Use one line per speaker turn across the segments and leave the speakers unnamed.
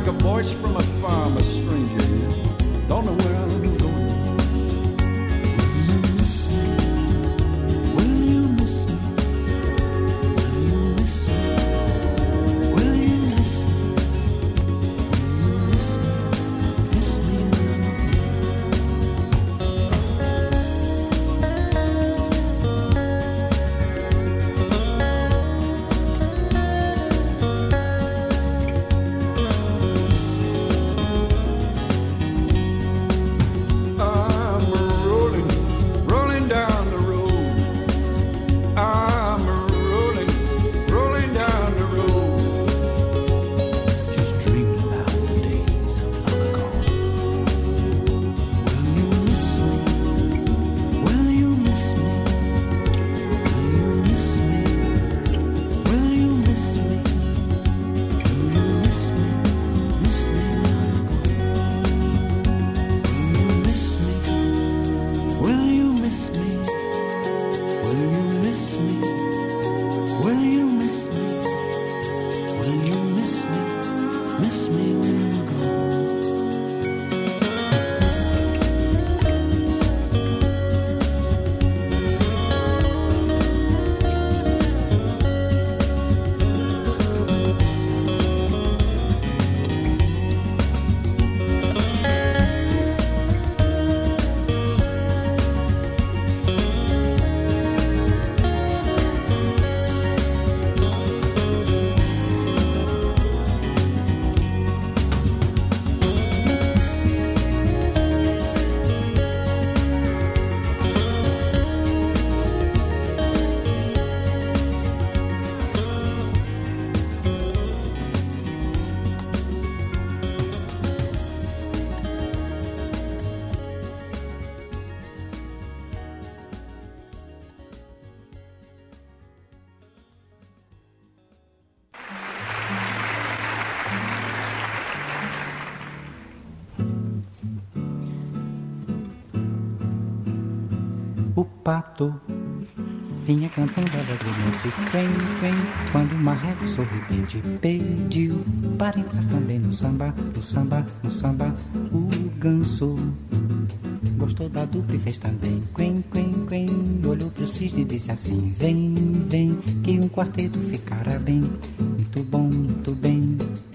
like a voice from afar, I'm a stranger here. Don't know where I'm going.
O pato vinha cantando alegremente, quen, quen, quando o marreco sorridente pediu para entrar também no samba, no samba, no samba. O ganso gostou da dupla e fez também, quen, quen, quen. Olhou pro cisne e disse assim: vem, vem, que um quarteto ficará bem, muito bom, muito bem.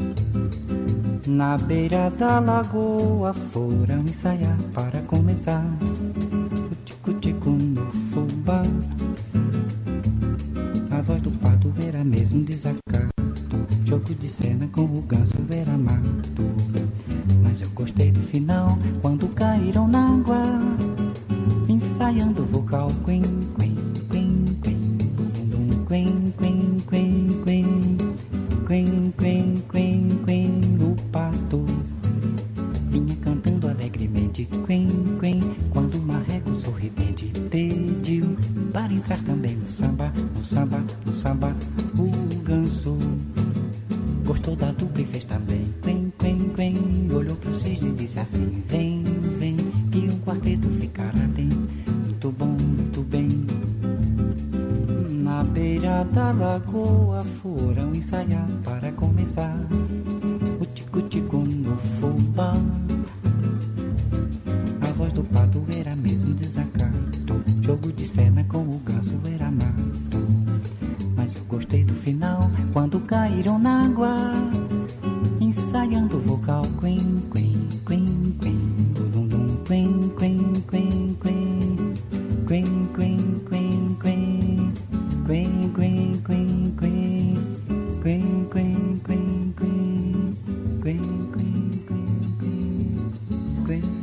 Na beira da lagoa foram ensaiar para começar o tico-tico no fubá. A voz do pato era mesmo desacato, jogo de cena com o ganso era mato. Mas eu gostei do final, quando caíram na água, ensaiando o vocal, quen, quen, quen, quen, dum, quen, quen, quen, quen, quen, quen, quen, quen. O pato vinha cantando alegremente, quen, quen, quando o marreco sorridente pediu para entrar também no samba, no samba, no samba. O ganso gostou da dupla e fez também, quen, quen, quen. Olhou pro cisne e disse assim: vem, vem, que um quarteto ficará bem, muito bom, muito bem. Na beira da lagoa foram ensaiar para começar o tico-tico no fubá. A voz do pato era mesmo desacato, jogo de cena com o ganso era mato. Mas eu gostei do final, quando caíram na água, ensaiando o vocal, quen, quen, quen, quen, dum, dum, quen, quen, quen, quen, quen, quen, quen, quen, quen, quen, quen, quen, quen, quen, quen, quen, quen, quen.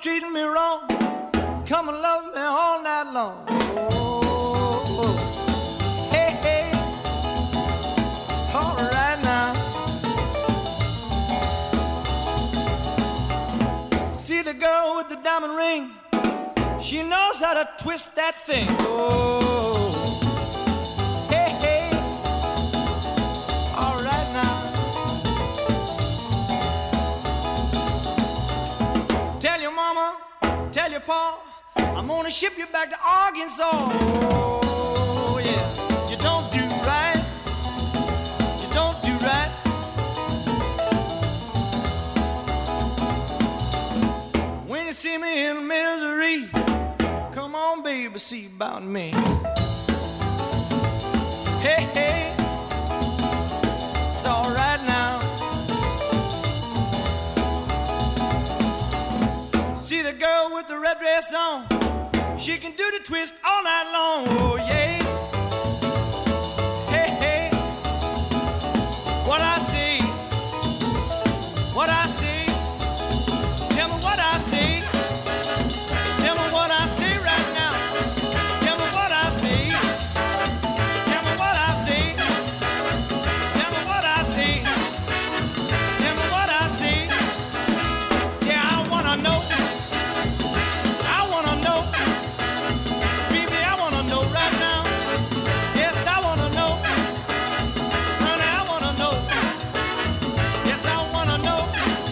treating me wrong. Come and love me all night long. Oh, hey, hey, all right now. See the girl with the diamond ring? She knows how to twist that thing. Oh, hey, hey, all right now. Tell your mama, tell your pa, I'm gonna ship you back to Arkansas. Oh, yeah. You don't do right. You don't do right. When you see me in misery, come on, baby, see about me. Hey, hey, it's all right now. See the girl with the red dress on? She can do the twist all night long. Oh, yeah. Hey, hey, what I see, what I see. Tell me what I see. Tell me what I see right now. Tell me what I see. Tell me what I see. Tell me what I see. Tell me what I see. Yeah, I wanna know. I wanna know. Baby, I wanna know right now. Yes, I wanna know. Honey, I wanna know. Yes, I wanna know.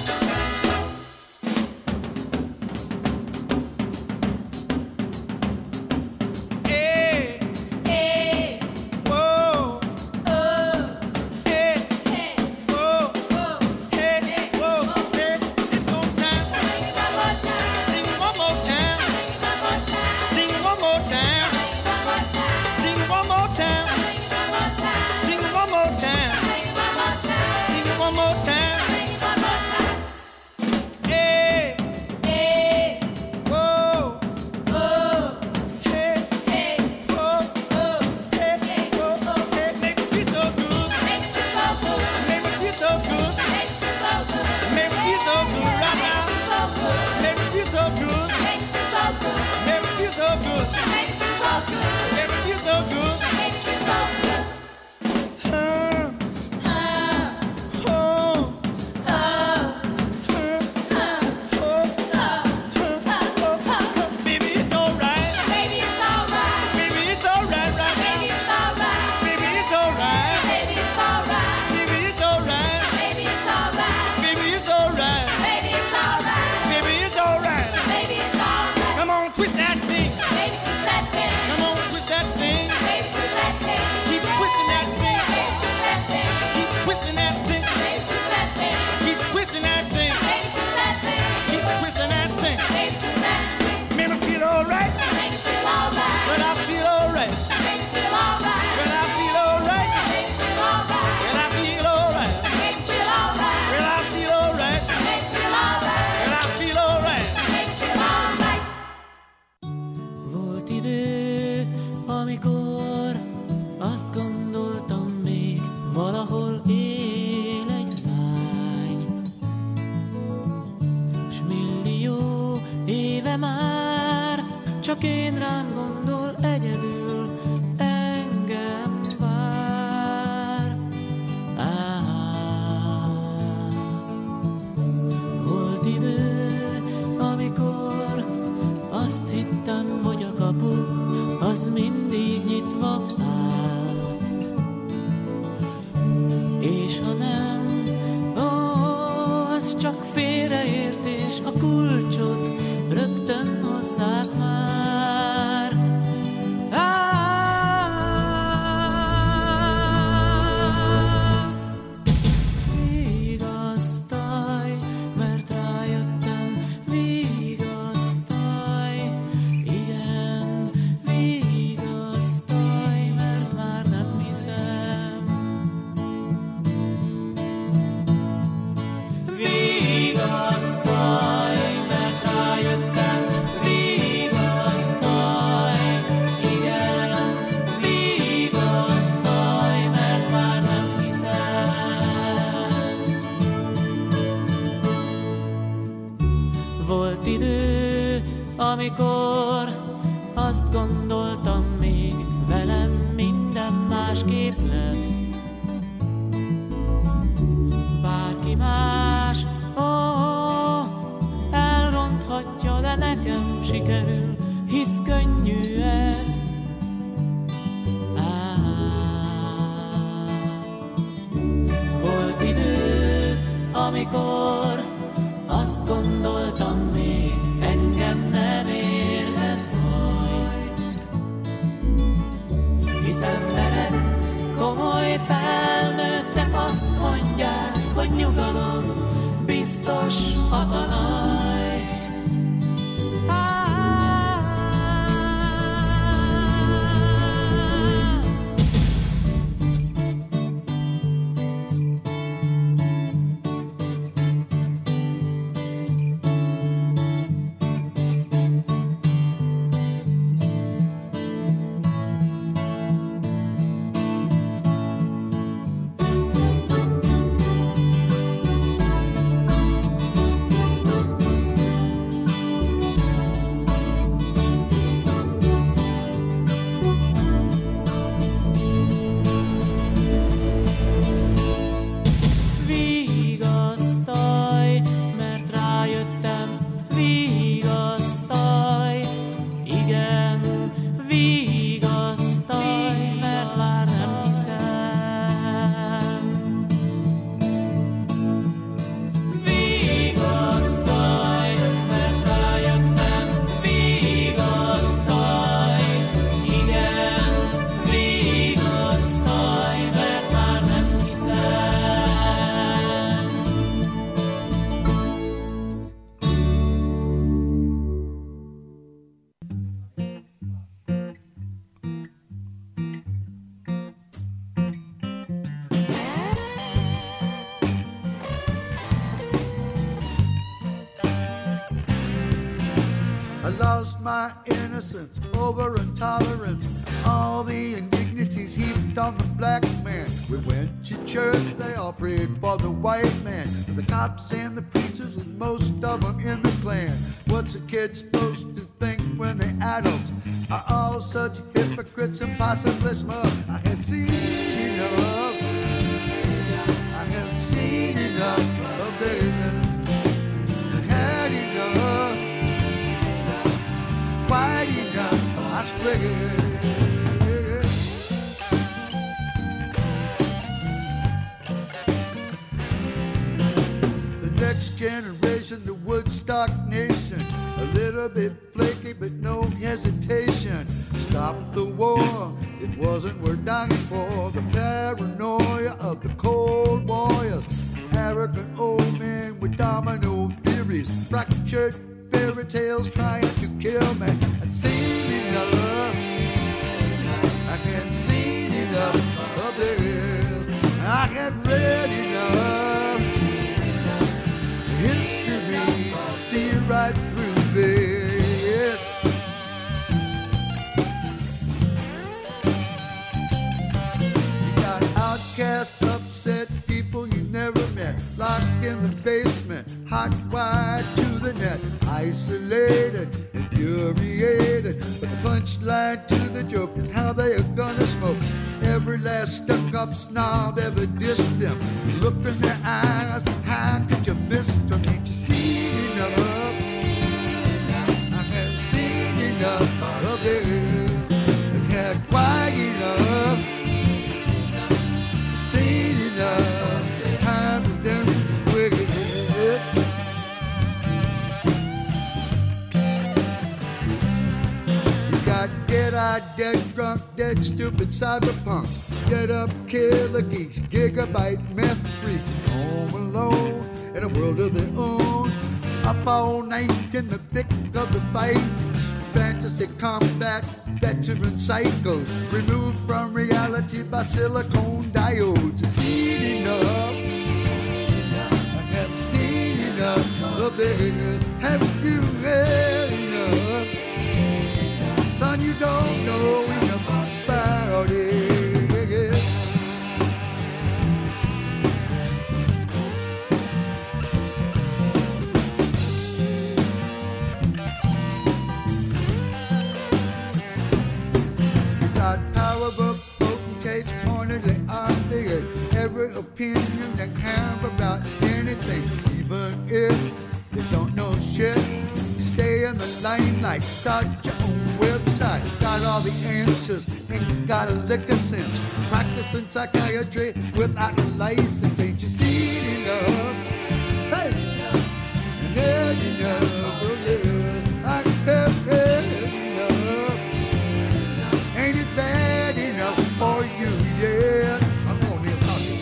Hey,
Hey,
whoa,
oh,
hey,
hey,
whoa,
oh,
hey, whoa, hey. It's on time.
sing it one more time,
Sing it one more time.
sing it one more time,
Sing it one more time.
sing it one more time,
Sing it one more time.
sing it one
Sing it one
more time,
more time.
sing it one more time.
Hey,
Hey,
whoa,
oh,
hey,
hey,
whoa,
oh,
hey,
hey,
whoa,
oh,
hey. Make me feel so good.
make me so good,
Make me feel so good.
make me so good,
Make me feel so good right now.
so good,
Make me feel so good.
make me so good,
Make me feel so good.
make me so good,
Make me feel so good.
make me so good.
Oh, oh,
Oh,
baby, it's alright.
baby, it's alright.
Baby, it's alright right now.
Baby, it's alright.
Baby, it's alright.
Baby, it's alright.
Baby, it's alright.
Baby, it's alright.
Baby, it's alright.
Baby, it's alright.
Baby, it's alright.
Baby, it's alright.
Come on, twist that thing.
Baby, twist that thing.
Come on, twist that thing.
Baby, twist that thing.
Keep twisting that thing.
Baby, twist that thing.
Keep twisting that thing.
Baby, twist that thing.
Keep twisting that thing.
Baby, twist that thing.
Keep twisting that thing.
Baby, twist that thing.
Make me feel alright.
Make it feel alright.
When I feel alright.
Make it feel alright.
When I feel alright.
Make it feel alright.
When I feel alright.
Make it feel alright.
When I feel alright.
Make it feel alright.
When I feel alright.
Make it feel alright.
Volt idő, amikor azt gondoltam még, valahol él egy lány. S millió éve már csak én rám gondol, egyedül engem vár. Volt idő, amikor azt hittem, hogy a kapu az mindig nyitva áll. És ha nem, ó, az csak félreértés, a kulcsot rögtön hozzák már. Vigasztalj, mert rájöttem, vigasztalj, igen, vigasztalj, mert már nem hiszem.
lost my innocence over intolerance. All the indignities heaped on the black man. We went to church, they all prayed for the white man. The cops and the preachers and most of them in the Klan. What's a kid supposed to think when the adults are all such hypocrites and possibly smug? I had seen enough. I had seen enough of this. Had enough. Quite enough. I split it. Next generation, the Woodstock nation, a little bit flaky but no hesitation. Stop the war, it wasn't worth dying for. The paranoia of the cold warriors, arrogant old men with domino theories, fractured fairy tales trying to kill me. I've seen enough, I can't see enough of this. I have read enough history to see right through this. You got outcast, upset people you never met, locked in the basement, hot wired to the net, isolated, infuriated. But the punchline to the joke is how they are gonna smoke. Every last stuck-up snob ever dissed them. Look in their eyes, how could you miss them? Ain't you seen enough? I haven't seen enough of it. I've had quite enough. Seen enough. Time for them to wiggle it. You got dead-eyed, dead drunk, dead stupid cyberpunks. Get up, killer geeks, gigabyte meth freaks, home alone in a world of their own. Up all night in the thick of the fight. Fantasy combat, veteran psychos, removed from reality by silicone diodes. Seen enough, I have seen enough of this. Have you had enough? Son, you don't know enough about it. Potentates pointedly articulated every opinion they have about anything, even if you don't know shit. You stay in the limelight, start your own website. Got all the answers, ain't got a lick of sense. Practicing psychiatry without a license. Ain't you seen enough? Hey, had enough of this. I have had enough. Ain't it bad enough for you yet? I'm on this house.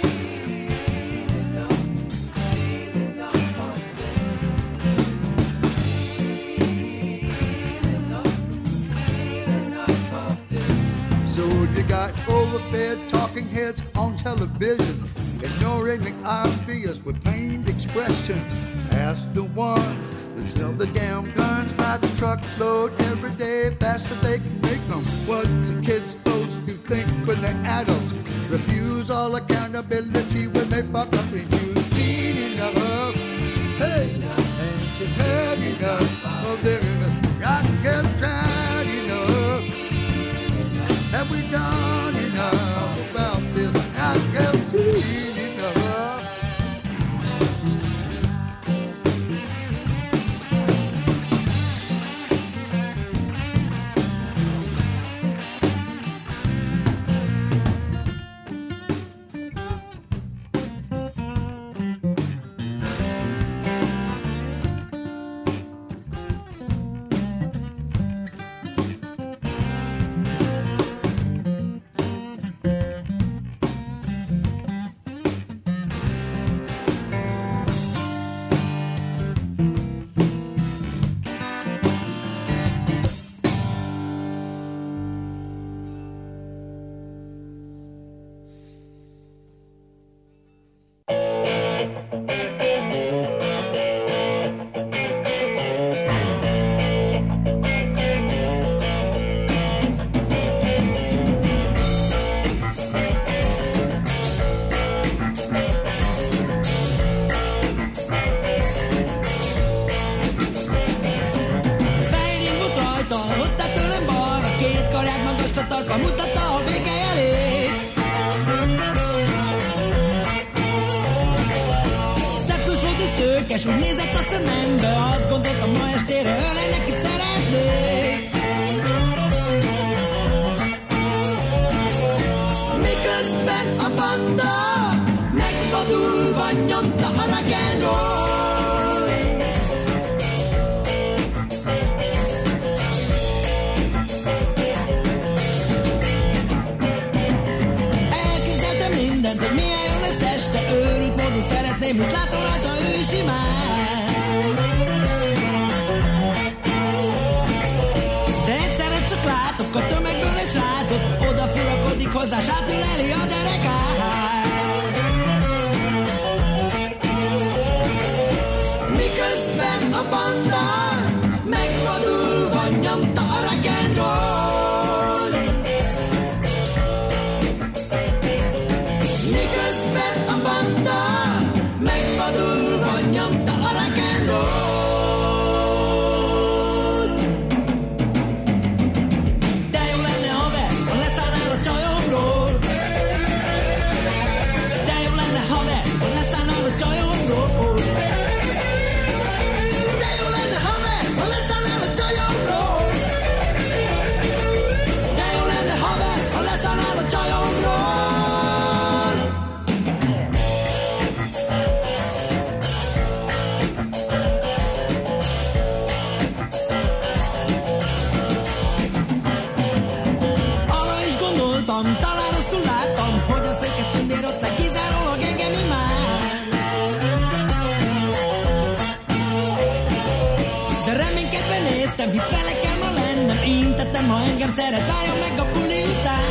So you got overfed talking heads on television, ignoring the obvious with pained expressions. Ask the ones that sell the damn guns by the truckload every day, faster they can make them. What's a kid supposed to think when they're adults? Refuse all accountability when they fuck up. And you've seen enough. Hey, ain't you had enough of this? I have tried enough. Have we done enough about this? I have seen enough.
énekes úgy nézett a szemembe, azt gondoltam, ma estére ölelnek, itt szeretnék. Miközben a banda megvadulva nyomta a rock and roll. Elképzeltem mindent, hogy milyen jó lesz este, őrült módon szeretném, hisz látom rajta ő is imád. De egyszerre csak látok a tömegből egy srácot, odafurakodik hozzá, s átüleli a derekát. Miközben a banda megvadulva nyomta a rock and roll. Miközben a banda megvadulva nyomta a rock and roll. De jó lenne, haver, ha leszállnál a csajomról. De jó lenne, haver, ha leszállnál a csajomról. De jó lenne, haver, ha leszállnál a csajomról. De jó lenne, haver, ha leszállnál a csajomról. Arra is gondoltam, talán rosszul láttam, hogy a széket tündér ott le kizárólag engem imád. De reménykedve néztem, hisz vele kell ma lennem, intettem, ha engem szeret, várjon meg a buli után.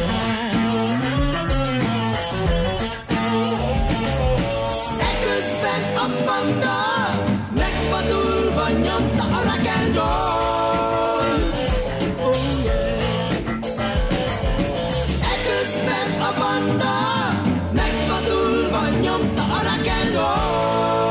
Eközben a banda megvadulva nyomta a rock and roll. Oh yeah. Eközben a banda megvadulva nyomta a rock and roll.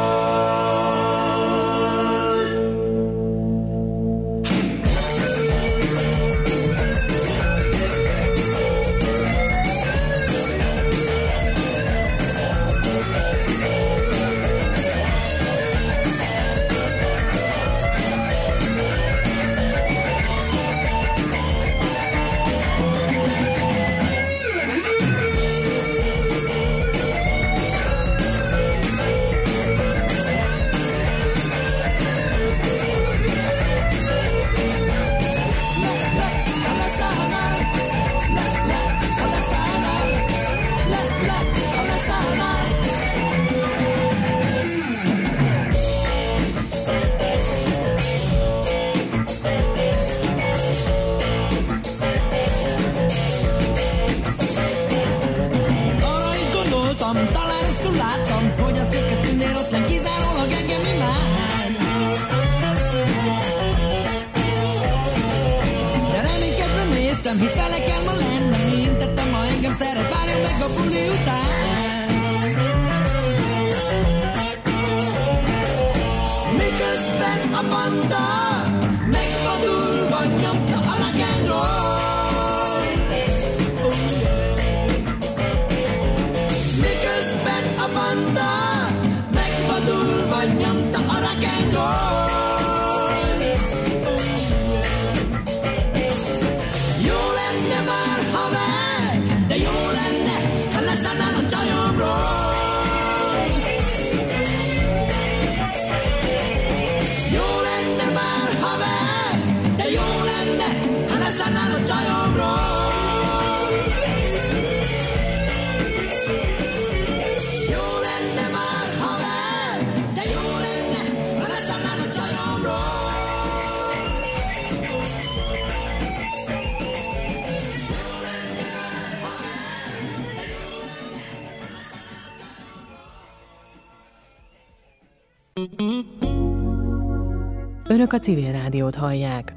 Arra is gondoltam, talán rosszul láttam, hogy a széket tündér ott nem kizárólag engem imád. De reménykedve néztem, hisz vele kell ma lennem, intettem, ha engem szeret, várjon meg a buli után. Miközben a banda megvadulva nyomta a rock and roll. Oh yeah. Miközben a banda megvadulva nyomta a rock and roll. Jó lenne már, haver, de jó lenne, ha leszállnál a csajomról. Jó lenne már, haver, de jó lenne, ha leszállnál a csajomról. Jó lenne már, haver, de jó lenne, ha leszállnál a csajomról.
Önök a Civil Rádiót hallják.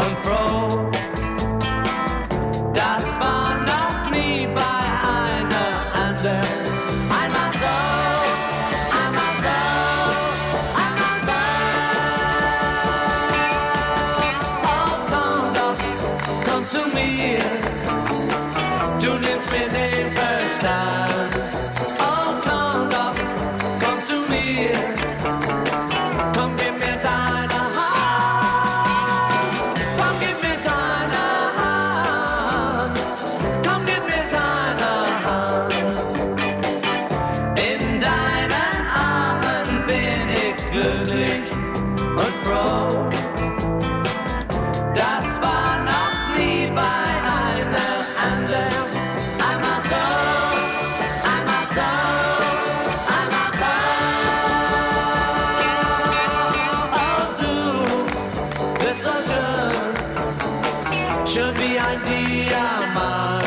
und froh. Das war noch nie bei einer anderen. Einmal so, einmal so, einmal so. Oh, komm doch, komm zu mir. Du nimmst mir den Verstand. Oh, komm doch, komm zu mir. Komm, gib mir deine Hand. Komm, gib mir deine Hand. Komm, gib mir deine Hand. In deinen Armen bin ich glücklich und froh. Das war noch nie bei einer anderen. Einmal so, einmal so, einmal so. Oh, du bist so schön, schön wie ein Diamant.